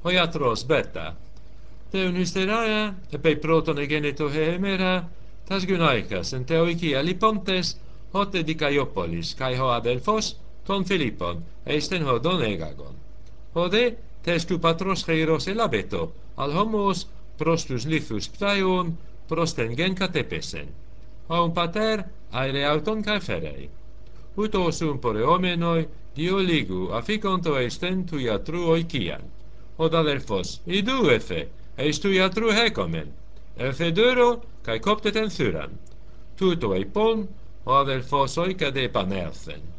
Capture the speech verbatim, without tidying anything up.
ο γιατρός Μπέτα. Teun hysteria, επί πρώτον εγένετο χεεμέρα, τας γυναίκας εν θεοικία λιπόντες, hote Δικαϊόπολης, καί ο αδελφός των Φιλίππων, είστεν hodon έγαγον. Ode tes του πατρός χειρός ελαβέτο, αλ homos προς τους λίθους πτάιον, προς τεν γεν κατέπεσεν. Αον πατέρ αερε αυτον καφερέι. Ούτως ουν πορεόμενοι δύο λίγου αφήκοντο εστεν του ιατρού οικίαν. Ο αδελφός, ιδού εφε, εις του ιατρού έκομεν. Εφε δώρο, καί κόπτετεν θύραν. Τούτο είπον, ο αδελφός οίκαδε επανέλθεν.